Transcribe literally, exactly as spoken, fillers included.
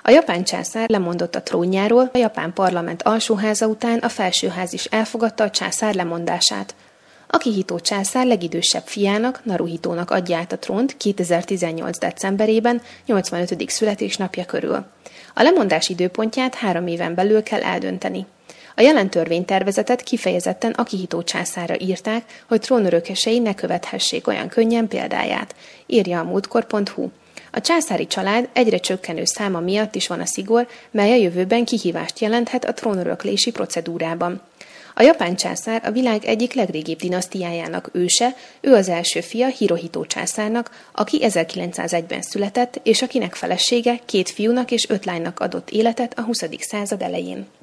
A japán császár lemondott a trónjáról, a japán parlament alsóháza után a felsőház is elfogadta a császár lemondását. Akihito császár legidősebb fiának, Naruhitónak adja át a trónt kétezer-tizennyolc. decemberében, nyolcvanötödik születésnapja körül. A lemondás időpontját három éven belül kell eldönteni. A jelen törvénytervezetet kifejezetten Akihito császárra írták, hogy trónörökösei ne követhessék olyan könnyen példáját, írja a múltkor pont hu. A császári család egyre csökkenő száma miatt is van a szigor, mely a jövőben kihívást jelenthet a trónöröklési procedúrában. A japán császár a világ egyik legrégibb dinasztiájának őse, ő az első fia Hirohito császárnak, aki ezerkilencszázegyben született, és akinek felesége két fiúnak és öt lánynak adott életet a huszadik század elején.